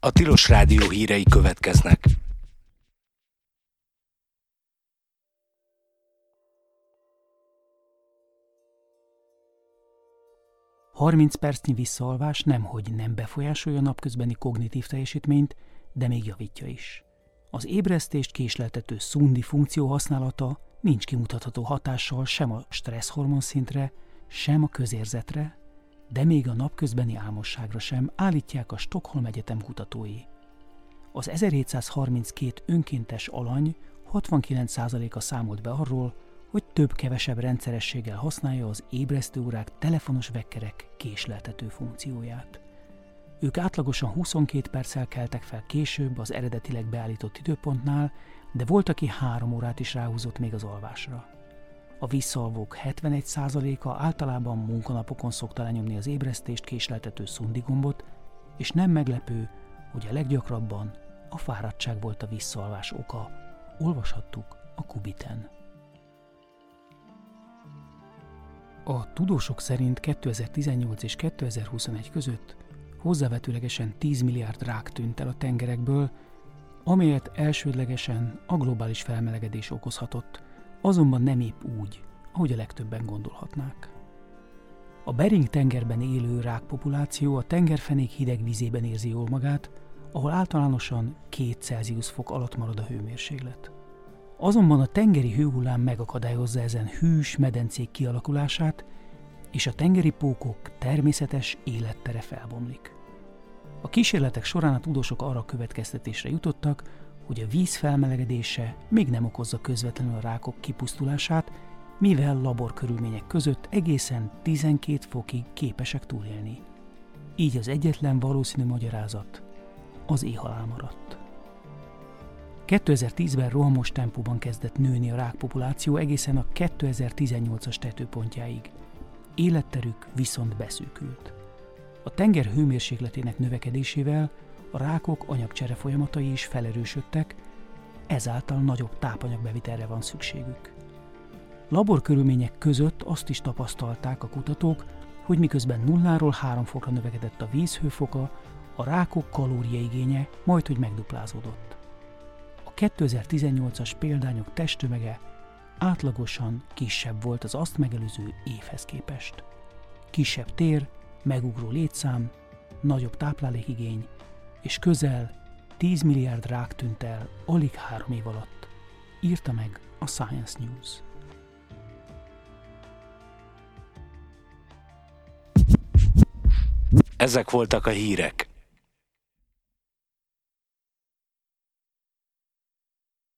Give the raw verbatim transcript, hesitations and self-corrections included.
A Tilos Rádió hírei következnek. harminc percnyi visszaalvás nemhogy nem befolyásolja a napközbeni kognitív teljesítményt, de még javítja is. Az ébresztést késleltető szundi funkció használata nincs kimutatható hatással sem a stresszhormon szintre, sem a közérzetre, de még a napközbeni álmosságra sem, állítják a Stockholm Egyetem kutatói. Az ezerhétszázharminckét önkéntes alany hatvankilenc százaléka számolt be arról, hogy több-kevesebb rendszerességgel használja az ébresztőórák telefonos vekkerek késleltető funkcióját. Ők átlagosan huszonkét perccel keltek fel később az eredetileg beállított időpontnál, de volt, aki három órát is ráhúzott még az alvásra. A visszaalvók hetvenegy százaléka általában munkanapokon szokta lenyomni az ébresztést késleltető szundi gombot, és nem meglepő, hogy a leggyakrabban a fáradtság volt a visszaalvás oka. Olvashattuk a Kubiten. A tudósok szerint kétezer-tizennyolc és kétezer-huszonegy között hozzávetőlegesen tíz milliárd rák tűnt el a tengerekből, amelyet elsődlegesen a globális felmelegedés okozhatott, azonban nem épp úgy, ahogy a legtöbben gondolhatnák. A Bering-tengerben élő rákpopuláció a tengerfenék hideg vízében érzi jól magát, ahol általánosan két Celsius fok alatt marad a hőmérséklet. Azonban a tengeri hőhullám megakadályozza ezen hűs medencék kialakulását, és a tengeri pókok természetes élettere felbomlik. A kísérletek során a tudósok arra a következtetésre jutottak, hogy a víz felmelegedése még nem okozza közvetlenül a rákok kipusztulását, mivel laborkörülmények között egészen tizenkét fokig képesek túlélni. Így az egyetlen valószínű magyarázat az éhhalál maradt. kétezer-tízben rohamos tempóban kezdett nőni a rákpopuláció egészen a kétezer-tizennyolcas tetőpontjáig. Életterük viszont beszűkült. A tenger hőmérsékletének növekedésével a rákok anyagcsere folyamatai is felerősödtek, ezáltal nagyobb tápanyagbevitelre van szükségük. Laborkörülmények között azt is tapasztalták a kutatók, hogy miközben nulláról három fokra növekedett a víz hőfoka, a rákok kalóriaigénye majdhogy megduplázódott. A kétezer-tizennyolcas példányok testtömege átlagosan kisebb volt az azt megelőző évhez képest. Kisebb tér, megugró létszám, nagyobb táplálékigény, és közel tíz milliárd rák tűnt el alig három év alatt, írta meg a Science News. Ezek voltak a hírek.